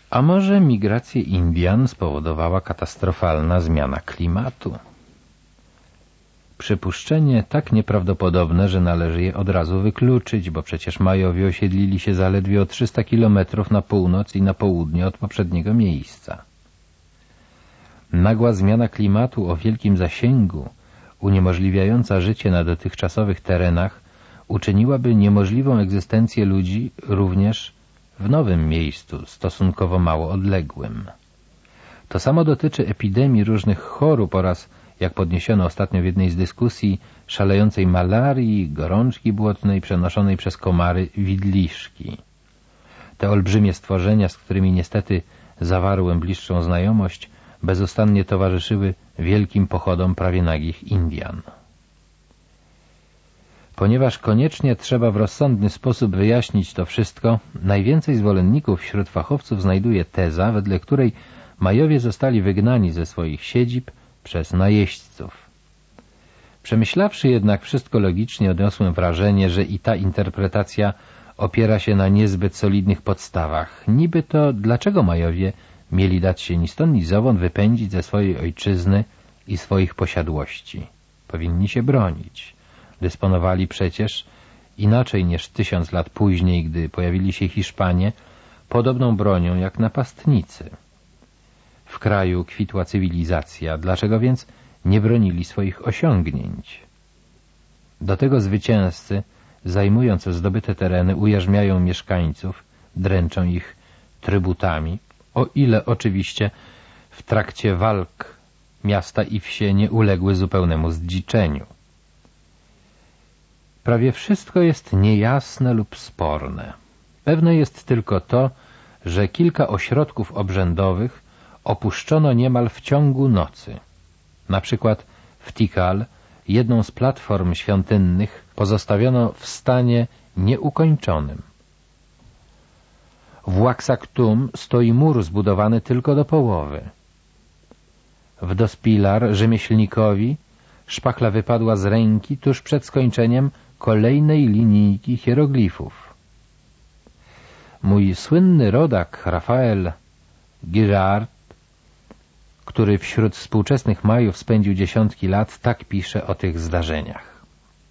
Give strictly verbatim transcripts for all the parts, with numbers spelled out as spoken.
A może migrację Indian spowodowała katastrofalna zmiana klimatu? Przypuszczenie tak nieprawdopodobne, że należy je od razu wykluczyć, bo przecież Majowie osiedlili się zaledwie o trzysta kilometrów na północ i na południe od poprzedniego miejsca. Nagła zmiana klimatu o wielkim zasięgu, uniemożliwiająca życie na dotychczasowych terenach, uczyniłaby niemożliwą egzystencję ludzi również w nowym miejscu, stosunkowo mało odległym. To samo dotyczy epidemii różnych chorób oraz, jak podniesiono ostatnio w jednej z dyskusji, szalejącej malarii, gorączki błotnej przenoszonej przez komary widliszki. Te olbrzymie stworzenia, z którymi niestety zawarłem bliższą znajomość, bezustannie towarzyszyły wielkim pochodom prawie nagich Indian. Ponieważ koniecznie trzeba w rozsądny sposób wyjaśnić to wszystko, najwięcej zwolenników wśród fachowców znajduje teza, wedle której Majowie zostali wygnani ze swoich siedzib przez najeźdźców. Przemyślawszy jednak wszystko logicznie, odniosłem wrażenie, że i ta interpretacja opiera się na niezbyt solidnych podstawach. Niby to dlaczego Majowie mieli dać się ni stąd ni zowąd wypędzić ze swojej ojczyzny i swoich posiadłości? Powinni się bronić. Dysponowali przecież, inaczej niż tysiąc lat później, gdy pojawili się Hiszpanie, podobną bronią jak napastnicy. W kraju kwitła cywilizacja, dlaczego więc nie bronili swoich osiągnięć? Do tego zwycięzcy, zajmując zdobyte tereny, ujarzmiają mieszkańców, dręczą ich trybutami, o ile oczywiście w trakcie walk miasta i wsie nie uległy zupełnemu zdziczeniu. Prawie wszystko jest niejasne lub sporne. Pewne jest tylko to, że kilka ośrodków obrzędowych opuszczono niemal w ciągu nocy. Na przykład w Tikal jedną z platform świątynnych pozostawiono w stanie nieukończonym. W Waxactum stoi mur zbudowany tylko do połowy. W Dospilar rzemieślnikowi szpachla wypadła z ręki tuż przed skończeniem kolejnej linijki hieroglifów. Mój słynny rodak Rafael Girard, który wśród współczesnych Majów spędził dziesiątki lat, tak pisze o tych zdarzeniach.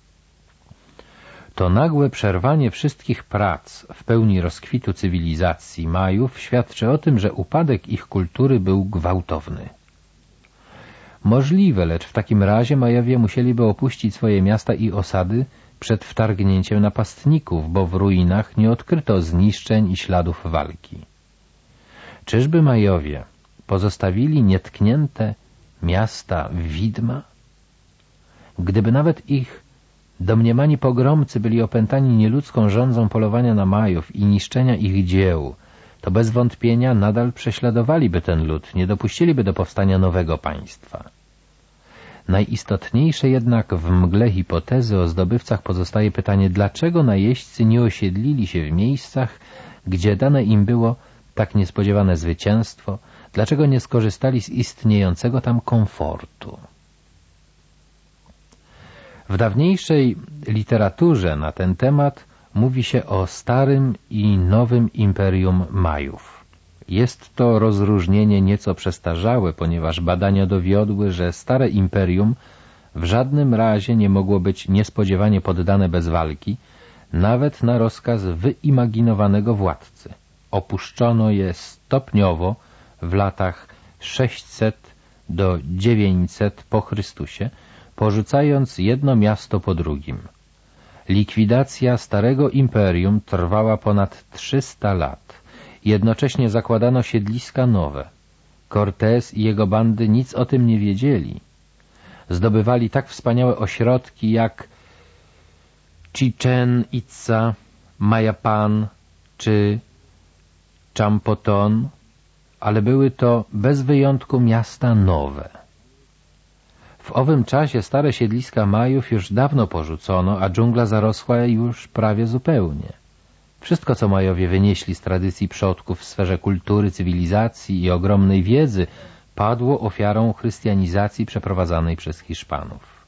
To nagłe przerwanie wszystkich prac w pełni rozkwitu cywilizacji Majów świadczy o tym, że upadek ich kultury był gwałtowny. Możliwe, lecz w takim razie Majowie musieliby opuścić swoje miasta i osady przed wtargnięciem napastników, bo w ruinach nie odkryto zniszczeń i śladów walki. Czyżby Majowie pozostawili nietknięte miasta widma? Gdyby nawet ich domniemani pogromcy byli opętani nieludzką żądzą polowania na Majów i niszczenia ich dzieł, to bez wątpienia nadal prześladowaliby ten lud, nie dopuściliby do powstania nowego państwa. Najistotniejsze jednak w mgle hipotezy o zdobywcach pozostaje pytanie, dlaczego najeźdźcy nie osiedlili się w miejscach, gdzie dane im było tak niespodziewane zwycięstwo, dlaczego nie skorzystali z istniejącego tam komfortu. W dawniejszej literaturze na ten temat mówi się o starym i nowym imperium Majów. Jest to rozróżnienie nieco przestarzałe, ponieważ badania dowiodły, że stare imperium w żadnym razie nie mogło być niespodziewanie poddane bez walki, nawet na rozkaz wyimaginowanego władcy. Opuszczono je stopniowo w latach sześćset do dziewięćset po Chrystusie, porzucając jedno miasto po drugim. Likwidacja starego imperium trwała ponad trzysta lat. Jednocześnie zakładano siedliska nowe. Cortés i jego bandy nic o tym nie wiedzieli. Zdobywali tak wspaniałe ośrodki jak Chichen Itza, Mayapan czy Champoton, ale były to bez wyjątku miasta nowe. W owym czasie stare siedliska Majów już dawno porzucono, a dżungla zarosła już prawie zupełnie. Wszystko, co Majowie wynieśli z tradycji przodków w sferze kultury, cywilizacji i ogromnej wiedzy, padło ofiarą chrystianizacji przeprowadzanej przez Hiszpanów.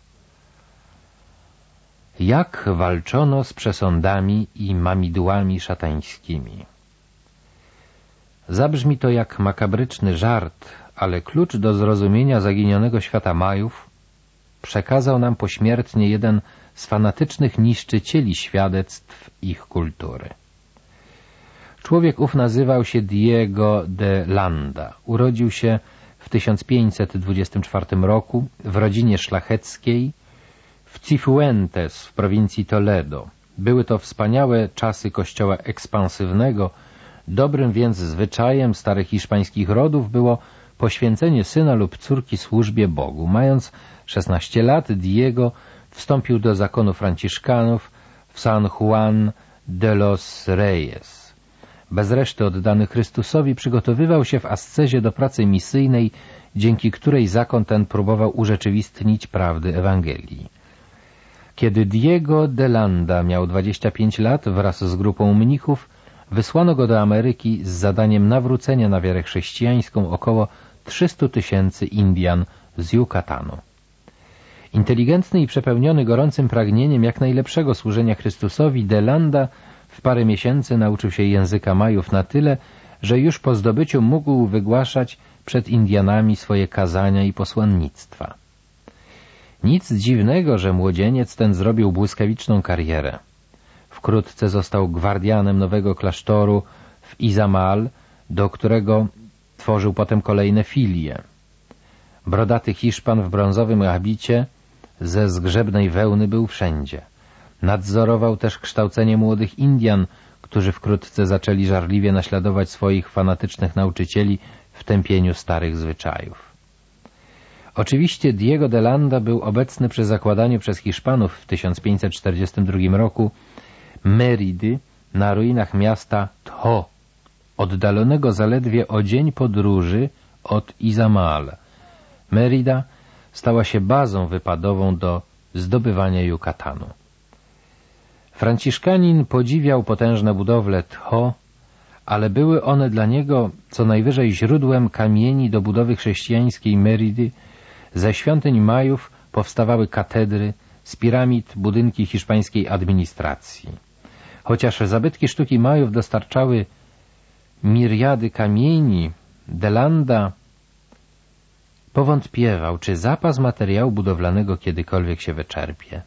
Jak walczono z przesądami i mamidłami szatańskimi? Zabrzmi to jak makabryczny żart, ale klucz do zrozumienia zaginionego świata Majów przekazał nam pośmiertnie jeden z fanatycznych niszczycieli świadectw ich kultury. Człowiek ów nazywał się Diego de Landa. Urodził się w tysiąc pięćset dwudziestym czwartym roku w rodzinie szlacheckiej w Cifuentes w prowincji Toledo. Były to wspaniałe czasy kościoła ekspansywnego. Dobrym więc zwyczajem starych hiszpańskich rodów było poświęcenie syna lub córki służbie Bogu. Mając szesnaście lat, Diego wstąpił do zakonu franciszkanów w San Juan de los Reyes. Bez reszty oddany Chrystusowi przygotowywał się w ascezie do pracy misyjnej, dzięki której zakon ten próbował urzeczywistnić prawdy Ewangelii. Kiedy Diego de Landa miał dwadzieścia pięć lat, wraz z grupą mnichów wysłano go do Ameryki z zadaniem nawrócenia na wiarę chrześcijańską około trzystu tysięcy Indian z Yucatanu. Inteligentny i przepełniony gorącym pragnieniem jak najlepszego służenia Chrystusowi, de Landa w parę miesięcy nauczył się języka Majów na tyle, że już po zdobyciu mógł wygłaszać przed Indianami swoje kazania i posłannictwa. Nic dziwnego, że młodzieniec ten zrobił błyskawiczną karierę. Wkrótce został gwardianem nowego klasztoru w Izamal, do którego tworzył potem kolejne filie. Brodaty Hiszpan w brązowym habicie ze zgrzebnej wełny był wszędzie. Nadzorował też kształcenie młodych Indian, którzy wkrótce zaczęli żarliwie naśladować swoich fanatycznych nauczycieli w tępieniu starych zwyczajów. Oczywiście Diego de Landa był obecny przy zakładaniu przez Hiszpanów w tysiąc pięćset czterdziestym drugim roku Meridy na ruinach miasta Tho, oddalonego zaledwie o dzień podróży od Izamal. Merida stała się bazą wypadową do zdobywania Yucatanu. Franciszkanin podziwiał potężne budowle Tho, ale były one dla niego co najwyżej źródłem kamieni do budowy chrześcijańskiej Meridy. Ze świątyń Majów powstawały katedry, z piramid budynki hiszpańskiej administracji. Chociaż zabytki sztuki Majów dostarczały miriady kamieni, de Landa powątpiewał, czy zapas materiału budowlanego kiedykolwiek się wyczerpie.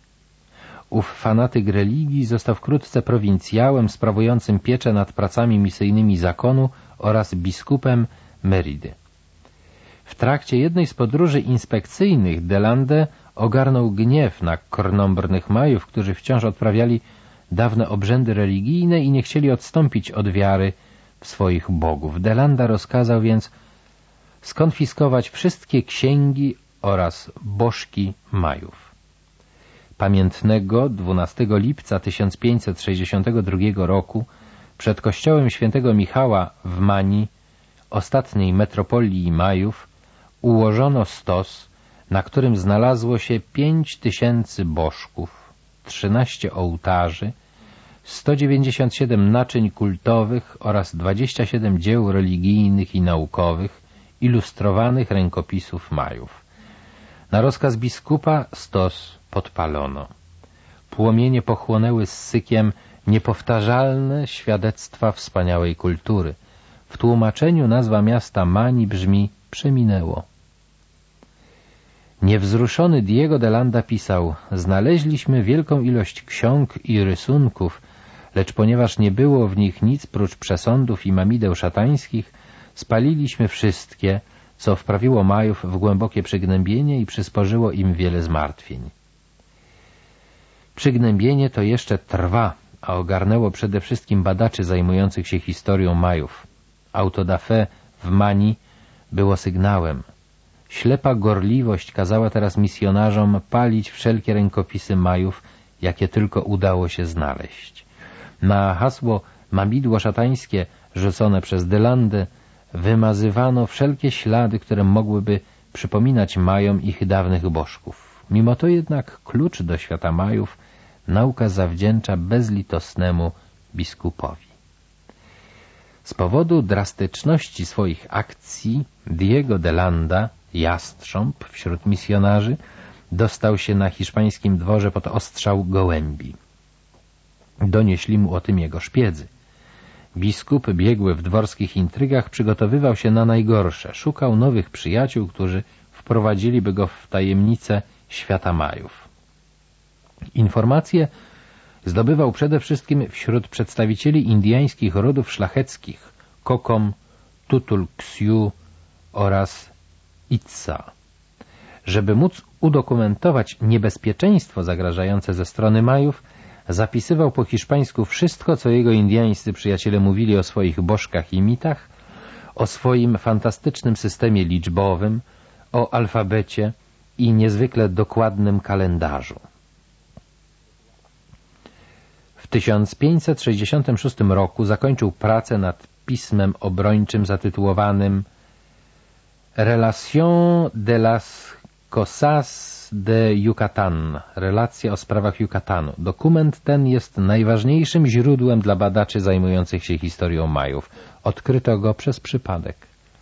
Ów fanatyk religii został wkrótce prowincjałem sprawującym pieczę nad pracami misyjnymi zakonu oraz biskupem Meridy. W trakcie jednej z podróży inspekcyjnych de Landa ogarnął gniew na krnąbrnych Majów, którzy wciąż odprawiali dawne obrzędy religijne i nie chcieli odstąpić od wiary w swoich bogów. De Landa rozkazał więc skonfiskować wszystkie księgi oraz bożki Majów. Pamiętnego dwunastego lipca tysiąc pięćset sześćdziesiątego drugiego roku przed kościołem świętego Michała w Mani, ostatniej metropolii Majów, ułożono stos, na którym znalazło się pięć tysięcy bożków, trzynaście ołtarzy, sto dziewięćdziesiąt siedem naczyń kultowych oraz dwadzieścia siedem dzieł religijnych i naukowych, ilustrowanych rękopisów Majów. Na rozkaz biskupa stos podpalono. Płomienie pochłonęły z sykiem niepowtarzalne świadectwa wspaniałej kultury. W tłumaczeniu nazwa miasta Mani brzmi przeminęło. Niewzruszony Diego de Landa pisał: znaleźliśmy wielką ilość ksiąg i rysunków, lecz ponieważ nie było w nich nic prócz przesądów i mamideł szatańskich, spaliliśmy wszystkie, co wprawiło Majów w głębokie przygnębienie i przysporzyło im wiele zmartwień. Przygnębienie to jeszcze trwa, a ogarnęło przede wszystkim badaczy zajmujących się historią Majów. Auto da fe w Mani było sygnałem. Ślepa gorliwość kazała teraz misjonarzom palić wszelkie rękopisy Majów, jakie tylko udało się znaleźć. Na hasło mamidło szatańskie rzucone przez de Landę wymazywano wszelkie ślady, które mogłyby przypominać Majom ich dawnych bożków. Mimo to jednak klucz do świata Majów nauka zawdzięcza bezlitosnemu biskupowi. Z powodu drastyczności swoich akcji Diego de Landa, jastrząb wśród misjonarzy, dostał się na hiszpańskim dworze pod ostrzał gołębi. Donieśli mu o tym jego szpiedzy. Biskup, biegły w dworskich intrygach, przygotowywał się na najgorsze. Szukał nowych przyjaciół, którzy wprowadziliby go w tajemnicę świata Majów. Informacje zdobywał przede wszystkim wśród przedstawicieli indyjskich rodów szlacheckich Kokom, Tutulksiu oraz Itza. Żeby móc udokumentować niebezpieczeństwo zagrażające ze strony Majów, zapisywał po hiszpańsku wszystko, co jego indyjscy przyjaciele mówili o swoich bożkach i mitach, o swoim fantastycznym systemie liczbowym, o alfabecie i niezwykle dokładnym kalendarzu. W tysiąc pięćset sześćdziesiątym szóstym roku zakończył pracę nad pismem obrończym zatytułowanym Relación de las Cosas de Yucatán, relacja o sprawach Yucatanu. Dokument ten jest najważniejszym źródłem dla badaczy zajmujących się historią Majów. Odkryto go przez przypadek.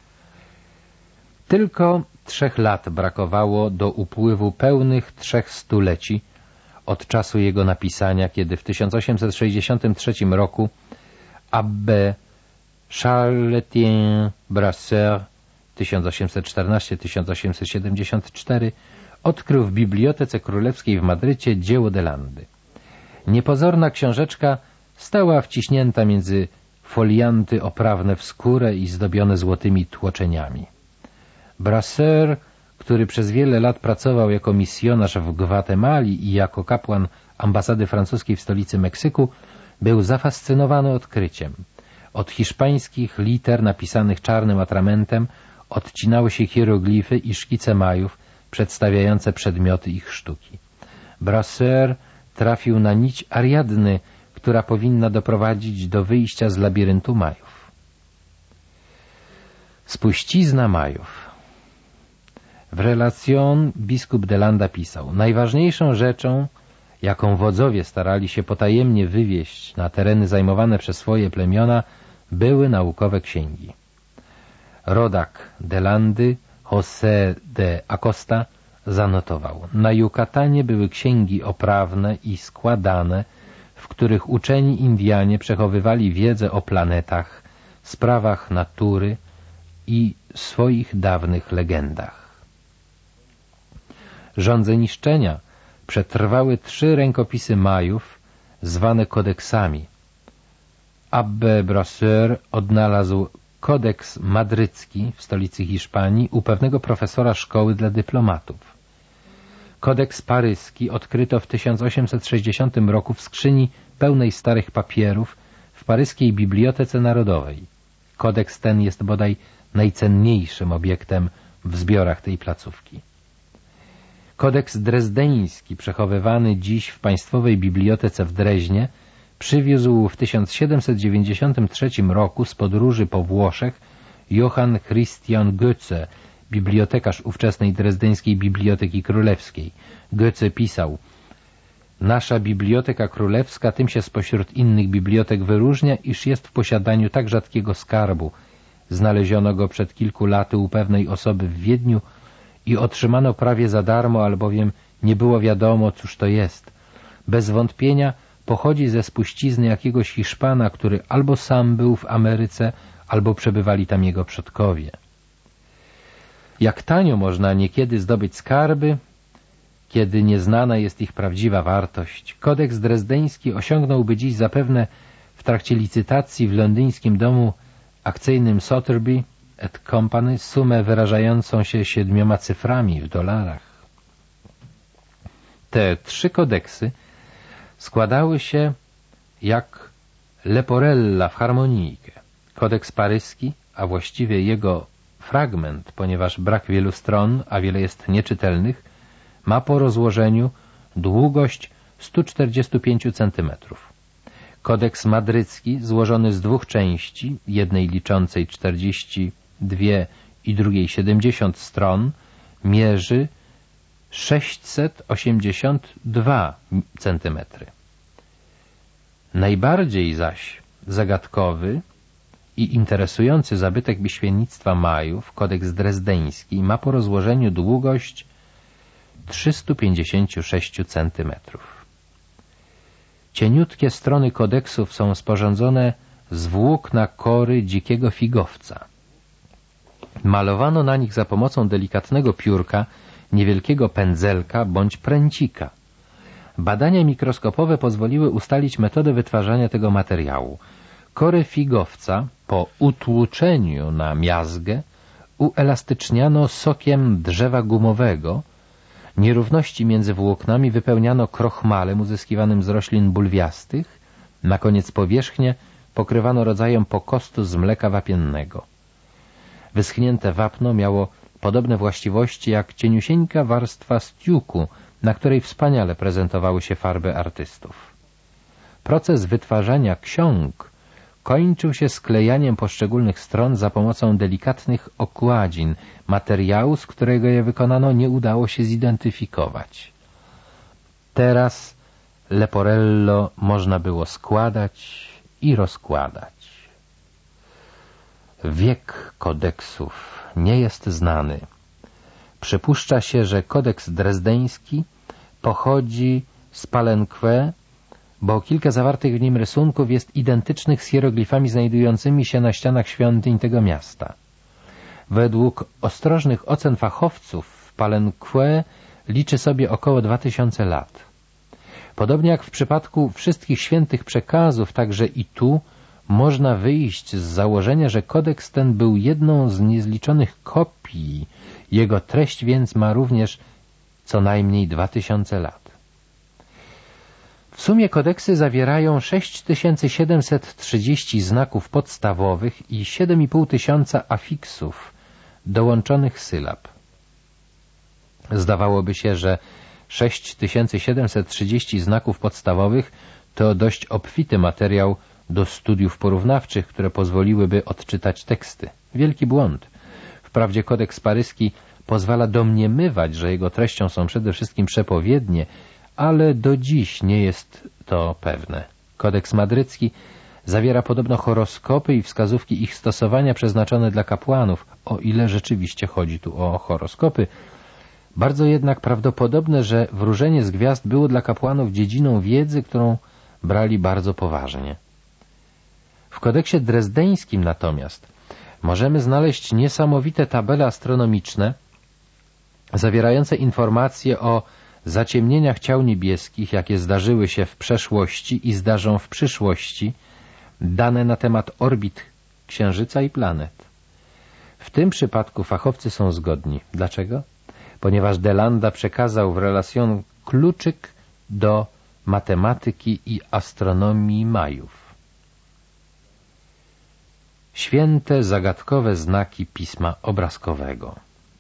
Tylko trzech lat brakowało do upływu pełnych trzech stuleci od czasu jego napisania, kiedy w tysiąc osiemset sześćdziesiątym trzecim roku Abbé Charles-Étienne Brasseur tysiąc osiemset czternasty do tysiąc osiemset siedemdziesiątego czwartego odkrył w Bibliotece Królewskiej w Madrycie dzieło de Landy. Niepozorna książeczka stała wciśnięta między folianty oprawne w skórę i zdobione złotymi tłoczeniami. Brasseur, który przez wiele lat pracował jako misjonarz w Gwatemali i jako kapłan ambasady francuskiej w stolicy Meksyku, był zafascynowany odkryciem. Od hiszpańskich liter napisanych czarnym atramentem odcinały się hieroglify i szkice Majów przedstawiające przedmioty ich sztuki. Brasseur trafił na nić Ariadny, która powinna doprowadzić do wyjścia z labiryntu Majów. Spuścizna Majów. W Relación biskup de Landa pisał: najważniejszą rzeczą, jaką wodzowie starali się potajemnie wywieźć na tereny zajmowane przez swoje plemiona, były naukowe księgi. Rodak de Landy, José de Acosta, zanotował: na Yucatanie były księgi oprawne i składane, w których uczeni Indianie przechowywali wiedzę o planetach, sprawach natury i swoich dawnych legendach. Żądze niszczenia przetrwały trzy rękopisy Majów, zwane kodeksami. Abbé Brasseur odnalazł kodeks madrycki w stolicy Hiszpanii u pewnego profesora szkoły dla dyplomatów. Kodeks paryski odkryto w tysiąc osiemset sześćdziesiątym roku w skrzyni pełnej starych papierów w paryskiej Bibliotece Narodowej. Kodeks ten jest bodaj najcenniejszym obiektem w zbiorach tej placówki. Kodeks drezdeński, przechowywany dziś w Państwowej Bibliotece w Dreźnie, przywiózł w tysiąc siedemset dziewięćdziesiątym trzecim roku z podróży po Włoszech Johann Christian Goethe, bibliotekarz ówczesnej drezdeńskiej Biblioteki Królewskiej. Goethe pisał: nasza Biblioteka Królewska tym się spośród innych bibliotek wyróżnia, iż jest w posiadaniu tak rzadkiego skarbu. Znaleziono go przed kilku laty u pewnej osoby w Wiedniu i otrzymano prawie za darmo, albowiem nie było wiadomo, cóż to jest. Bez wątpienia pochodzi ze spuścizny jakiegoś Hiszpana, który albo sam był w Ameryce, albo przebywali tam jego przodkowie. Jak tanio można niekiedy zdobyć skarby, kiedy nieznana jest ich prawdziwa wartość. Kodeks drezdeński osiągnąłby dziś zapewne w trakcie licytacji w londyńskim domu akcyjnym Sotheby and Company sumę wyrażającą się siedmioma cyframi w dolarach. Te trzy kodeksy składały się jak leporella w harmonijkę. Kodeks paryski, a właściwie jego fragment, ponieważ brak wielu stron, a wiele jest nieczytelnych, ma po rozłożeniu długość sto czterdzieści pięć centymetrów. Kodeks madrycki, złożony z dwóch części, jednej liczącej czterdzieści dwie i drugiej siedemdziesiąt stron, mierzy sześćset osiemdziesiąt dwa centymetry. Najbardziej zaś zagadkowy i interesujący zabytek piśmiennictwa Majów, kodeks drezdeński, ma po rozłożeniu długość trzysta pięćdziesiąt sześć centymetrów. Cieniutkie strony kodeksów są sporządzone z włókna kory dzikiego figowca. Malowano na nich za pomocą delikatnego piórka, niewielkiego pędzelka bądź pręcika. Badania mikroskopowe pozwoliły ustalić metodę wytwarzania tego materiału. Korę figowca po utłuczeniu na miazgę uelastyczniano sokiem drzewa gumowego, nierówności między włóknami wypełniano krochmalem uzyskiwanym z roślin bulwiastych, na koniec powierzchnię pokrywano rodzajem pokostu z mleka wapiennego. Wyschnięte wapno miało podobne właściwości jak cieniusieńka warstwa stiuku, na której wspaniale prezentowały się farby artystów. Proces wytwarzania ksiąg kończył się sklejaniem poszczególnych stron za pomocą delikatnych okładzin. Materiału, z którego je wykonano, nie udało się zidentyfikować. Teraz Leporello można było składać i rozkładać. Wiek kodeksów nie jest znany. Przypuszcza się, że kodeks drezdeński pochodzi z Palenque, bo kilka zawartych w nim rysunków jest identycznych z hieroglifami znajdującymi się na ścianach świątyń tego miasta. Według ostrożnych ocen fachowców Palenque liczy sobie około dwa tysiące lat. Podobnie jak w przypadku wszystkich świętych przekazów, także i tu można wyjść z założenia, że kodeks ten był jedną z niezliczonych kopii, jego treść więc ma również co najmniej dwa tysiące lat. W sumie kodeksy zawierają sześć tysięcy siedemset trzydzieści znaków podstawowych i siedem i pół tysiąca afiksów, dołączonych sylab. Zdawałoby się, że sześć tysięcy siedemset trzydzieści znaków podstawowych to dość obfity materiał do studiów porównawczych, które pozwoliłyby odczytać teksty. Wielki błąd. Wprawdzie kodeks paryski pozwala domniemywać, że jego treścią są przede wszystkim przepowiednie, ale do dziś nie jest to pewne. Kodeks madrycki zawiera podobno horoskopy i wskazówki ich stosowania przeznaczone dla kapłanów, o ile rzeczywiście chodzi tu o horoskopy. Bardzo jednak prawdopodobne, że wróżenie z gwiazd było dla kapłanów dziedziną wiedzy, którą brali bardzo poważnie. W kodeksie drezdeńskim natomiast możemy znaleźć niesamowite tabele astronomiczne zawierające informacje o zaciemnieniach ciał niebieskich, jakie zdarzyły się w przeszłości i zdarzą w przyszłości, dane na temat orbit Księżyca i planet. W tym przypadku fachowcy są zgodni. Dlaczego? Ponieważ Delanda przekazał w relacjon kluczyk do matematyki i astronomii Majów. Święte, zagadkowe znaki pisma obrazkowego.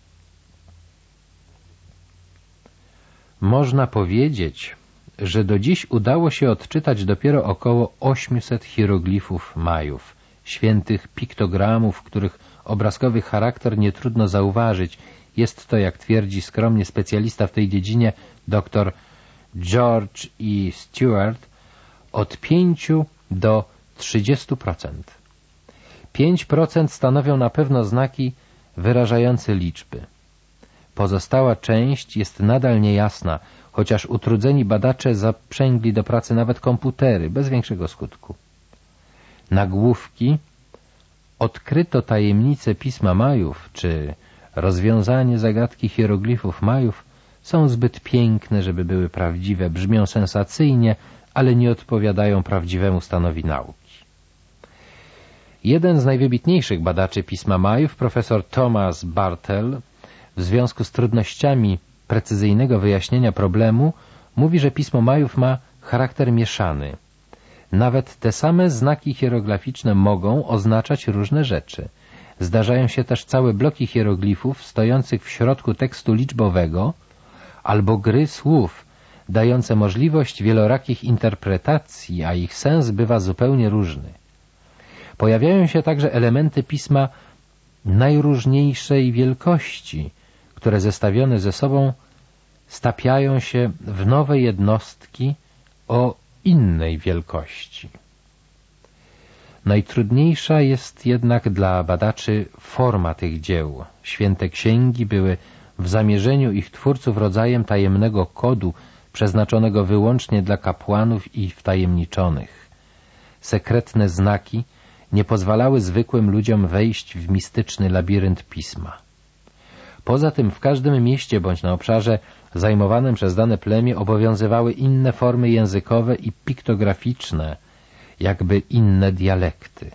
Można powiedzieć, że do dziś udało się odczytać dopiero około ośmiuset hieroglifów Majów, świętych piktogramów, których obrazkowy charakter nie trudno zauważyć. Jest to, jak twierdzi skromnie specjalista w tej dziedzinie dr George E. Stewart, od pięciu do trzydziestu procent. pięć procent stanowią na pewno znaki wyrażające liczby. Pozostała część jest nadal niejasna, chociaż utrudzeni badacze zaprzęgli do pracy nawet komputery, bez większego skutku. Nagłówki "Odkryto tajemnicę pisma Majów" czy "Rozwiązanie zagadki hieroglifów Majów" są zbyt piękne, żeby były prawdziwe, brzmią sensacyjnie, ale nie odpowiadają prawdziwemu stanowi nauki. Jeden z najwybitniejszych badaczy pisma Majów, profesor Thomas Bartel, w związku z trudnościami precyzyjnego wyjaśnienia problemu, mówi, że pismo Majów ma charakter mieszany. Nawet te same znaki hierograficzne mogą oznaczać różne rzeczy. Zdarzają się też całe bloki hieroglifów stojących w środku tekstu liczbowego albo gry słów, dające możliwość wielorakich interpretacji, a ich sens bywa zupełnie różny. Pojawiają się także elementy pisma najróżniejszej wielkości, które zestawione ze sobą stapiają się w nowe jednostki o innej wielkości. Najtrudniejsza jest jednak dla badaczy forma tych dzieł. Święte księgi były w zamierzeniu ich twórców rodzajem tajemnego kodu przeznaczonego wyłącznie dla kapłanów i wtajemniczonych. Sekretne znaki nie pozwalały zwykłym ludziom wejść w mistyczny labirynt pisma. Poza tym w każdym mieście bądź na obszarze zajmowanym przez dane plemię obowiązywały inne formy językowe i piktograficzne, jakby inne dialekty.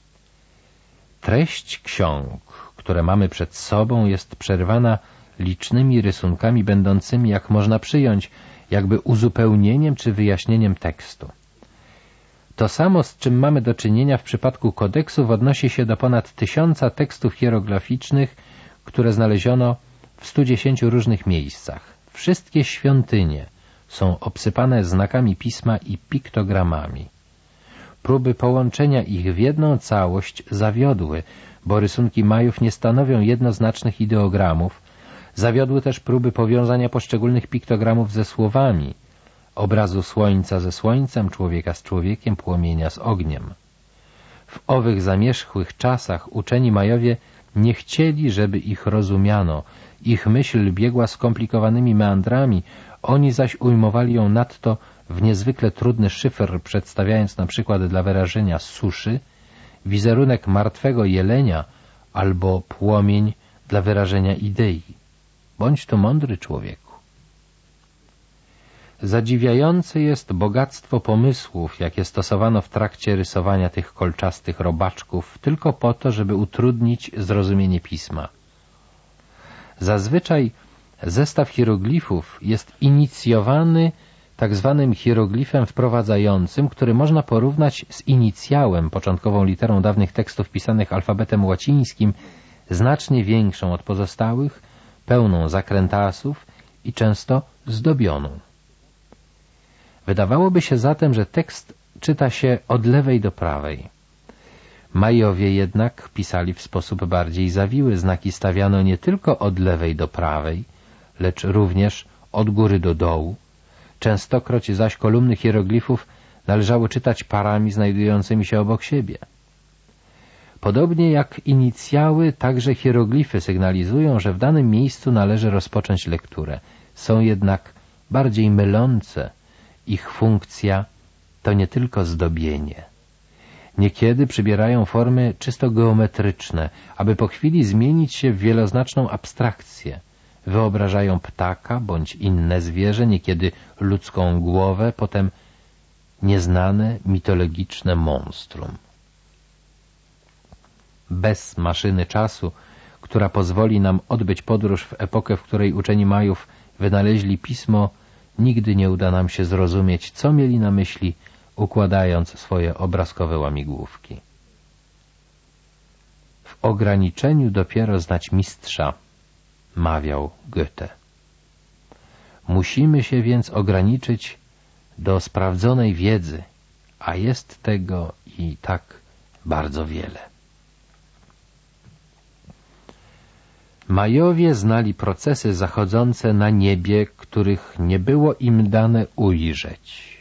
Treść ksiąg, które mamy przed sobą, jest przerywana licznymi rysunkami będącymi, jak można przyjąć, jakby uzupełnieniem czy wyjaśnieniem tekstu. To samo, z czym mamy do czynienia w przypadku kodeksów, odnosi się do ponad tysiąca tekstów hierograficznych, które znaleziono w stu dziesięciu różnych miejscach. Wszystkie świątynie są obsypane znakami pisma i piktogramami. Próby połączenia ich w jedną całość zawiodły, bo rysunki Majów nie stanowią jednoznacznych ideogramów. Zawiodły też próby powiązania poszczególnych piktogramów ze słowami, obrazu słońca ze słońcem, człowieka z człowiekiem, płomienia z ogniem. W owych zamierzchłych czasach uczeni Majowie nie chcieli, żeby ich rozumiano. Ich myśl biegła skomplikowanymi meandrami, oni zaś ujmowali ją nadto w niezwykle trudny szyfr, przedstawiając na przykład dla wyrażenia suszy wizerunek martwego jelenia albo płomień dla wyrażenia idei. Bądź to mądry człowieku. Zadziwiające jest bogactwo pomysłów, jakie stosowano w trakcie rysowania tych kolczastych robaczków, tylko po to, żeby utrudnić zrozumienie pisma. Zazwyczaj zestaw hieroglifów jest inicjowany tak zwanym hieroglifem wprowadzającym, który można porównać z inicjałem, początkową literą dawnych tekstów pisanych alfabetem łacińskim, znacznie większą od pozostałych, pełną zakrętasów i często zdobioną. Wydawałoby się zatem, że tekst czyta się od lewej do prawej. Majowie jednak pisali w sposób bardziej zawiły, znaki stawiano nie tylko od lewej do prawej, lecz również od góry do dołu. Częstokroć zaś kolumny hieroglifów należało czytać parami znajdującymi się obok siebie. Podobnie jak inicjały, także hieroglify sygnalizują, że w danym miejscu należy rozpocząć lekturę. Są jednak bardziej mylące. Ich funkcja to nie tylko zdobienie. Niekiedy przybierają formy czysto geometryczne, aby po chwili zmienić się w wieloznaczną abstrakcję. Wyobrażają ptaka bądź inne zwierzę, niekiedy ludzką głowę, potem nieznane, mitologiczne monstrum. Bez maszyny czasu, która pozwoli nam odbyć podróż w epokę, w której uczeni Majów wynaleźli pismo, nigdy nie uda nam się zrozumieć, co mieli na myśli, układając swoje obrazkowe łamigłówki. W ograniczeniu dopiero znać mistrza, mawiał Goethe. Musimy się więc ograniczyć do sprawdzonej wiedzy, a jest tego i tak bardzo wiele. Majowie znali procesy zachodzące na niebie, których nie było im dane ujrzeć.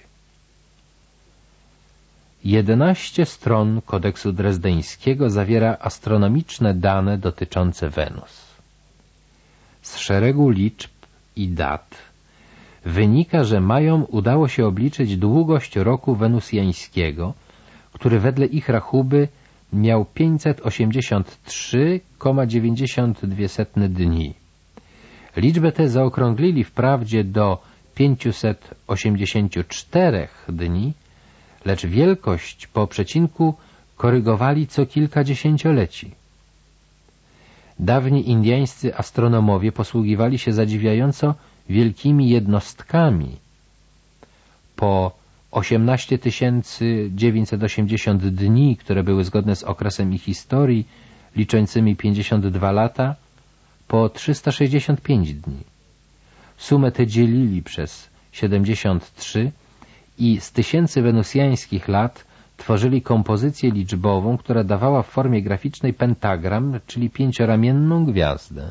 Jedenaście stron kodeksu drezdeńskiego zawiera astronomiczne dane dotyczące Wenus. Z szeregu liczb i dat wynika, że Majom udało się obliczyć długość roku wenusjańskiego, który wedle ich rachuby miał pięćset osiemdziesiąt trzy przecinek dziewięćdziesiąt dwa dni. Liczbę tę zaokrąglili wprawdzie do pięćset osiemdziesiąt cztery dni, lecz wielkość po przecinku korygowali co kilka dziesięcioleci. Dawni indyjscy astronomowie posługiwali się zadziwiająco wielkimi jednostkami. Po osiemnaście tysięcy dziewięćset osiemdziesiąt dni, które były zgodne z okresem ich historii, liczącymi pięćdziesiąt dwa lata, po trzysta sześćdziesiąt pięć dni. Sumę tę dzielili przez siedemdziesiąt trzy i z tysięcy wenusjańskich lat tworzyli kompozycję liczbową, która dawała w formie graficznej pentagram, czyli pięcioramienną gwiazdę.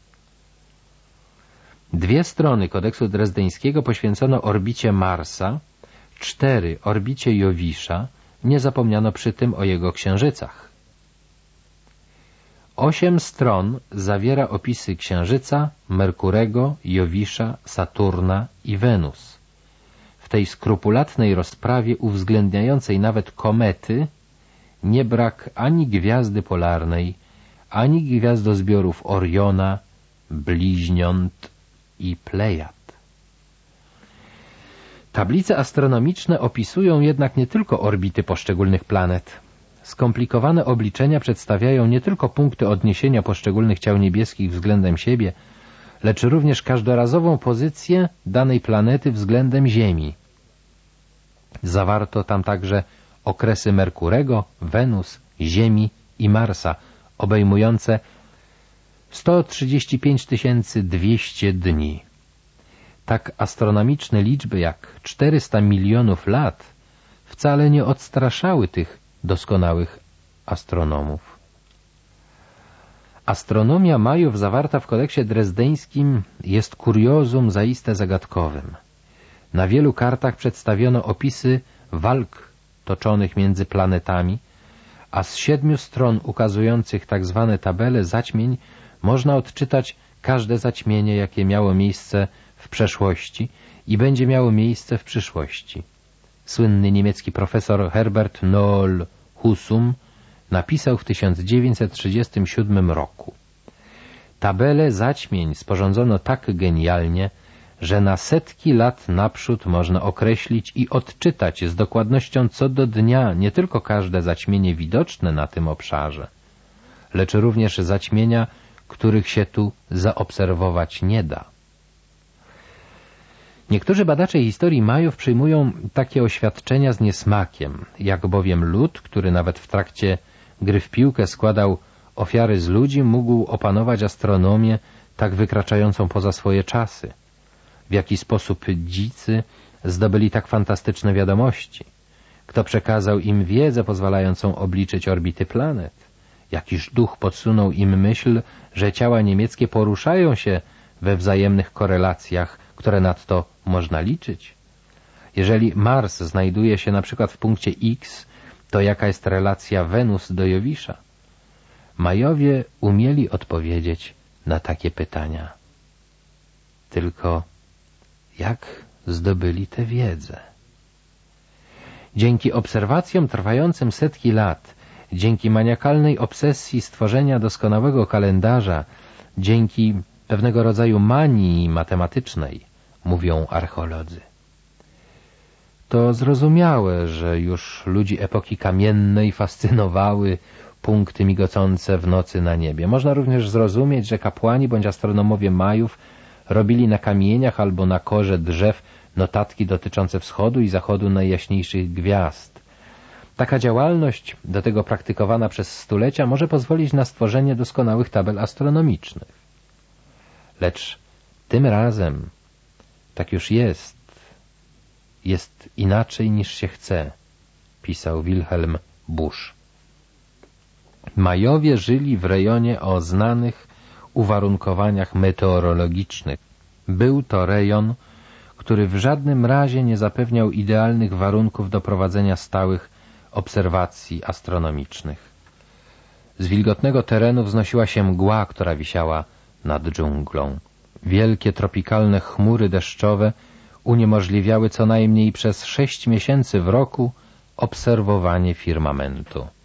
Dwie strony kodeksu drezdeńskiego poświęcono orbicie Marsa, cztery orbicie Jowisza, nie zapomniano przy tym o jego księżycach. Osiem stron zawiera opisy Księżyca, Merkurego, Jowisza, Saturna i Wenus. W tej skrupulatnej rozprawie uwzględniającej nawet komety nie brak ani gwiazdy polarnej, ani gwiazdozbiorów Oriona, Bliźniąt i Plejad. Tablice astronomiczne opisują jednak nie tylko orbity poszczególnych planet. Skomplikowane obliczenia przedstawiają nie tylko punkty odniesienia poszczególnych ciał niebieskich względem siebie, lecz również każdorazową pozycję danej planety względem Ziemi. Zawarto tam także okresy Merkurego, Wenus, Ziemi i Marsa, obejmujące sto trzydzieści pięć tysięcy dwieście dni. Tak astronomiczne liczby jak czterysta milionów lat wcale nie odstraszały tych doskonałych astronomów. Astronomia Majów zawarta w kodeksie drezdeńskim jest kuriozum zaiste zagadkowym. Na wielu kartach przedstawiono opisy walk toczonych między planetami, a z siedmiu stron ukazujących tak zwane tabele zaćmień można odczytać każde zaćmienie, jakie miało miejsce w przeszłości i będzie miało miejsce w przyszłości. Słynny niemiecki profesor Herbert Noel Husum napisał w tysiąc dziewięćset trzydziestym siódmym roku: tabele zaćmień sporządzono tak genialnie, że na setki lat naprzód można określić i odczytać z dokładnością co do dnia nie tylko każde zaćmienie widoczne na tym obszarze, lecz również zaćmienia, których się tu zaobserwować nie da. Niektórzy badacze historii Majów przyjmują takie oświadczenia z niesmakiem, jak bowiem lud, który nawet w trakcie gry w piłkę składał ofiary z ludzi, mógł opanować astronomię tak wykraczającą poza swoje czasy. W jaki sposób dzicy zdobyli tak fantastyczne wiadomości? Kto przekazał im wiedzę pozwalającą obliczyć orbity planet? Jakiż duch podsunął im myśl, że ciała niemieckie poruszają się we wzajemnych korelacjach, które nadto można liczyć? Jeżeli Mars znajduje się na przykład w punkcie X, to jaka jest relacja Wenus do Jowisza? Majowie umieli odpowiedzieć na takie pytania. Tylko jak zdobyli tę wiedzę? Dzięki obserwacjom trwającym setki lat, dzięki maniakalnej obsesji stworzenia doskonałego kalendarza, dzięki pewnego rodzaju manii matematycznej, mówią archeolodzy. To zrozumiałe, że już ludzi epoki kamiennej fascynowały punkty migocące w nocy na niebie. Można również zrozumieć, że kapłani bądź astronomowie Majów robili na kamieniach albo na korze drzew notatki dotyczące wschodu i zachodu najjaśniejszych gwiazd. Taka działalność, do tego praktykowana przez stulecia, może pozwolić na stworzenie doskonałych tabel astronomicznych. Lecz tym razem tak już jest. Jest inaczej niż się chce, pisał Wilhelm Busch. Majowie żyli w rejonie o znanych uwarunkowaniach meteorologicznych. Był to rejon, który w żadnym razie nie zapewniał idealnych warunków do prowadzenia stałych obserwacji astronomicznych. Z wilgotnego terenu wznosiła się mgła, która wisiała nad dżunglą. Wielkie tropikalne chmury deszczowe uniemożliwiały co najmniej przez sześć miesięcy w roku obserwowanie firmamentu.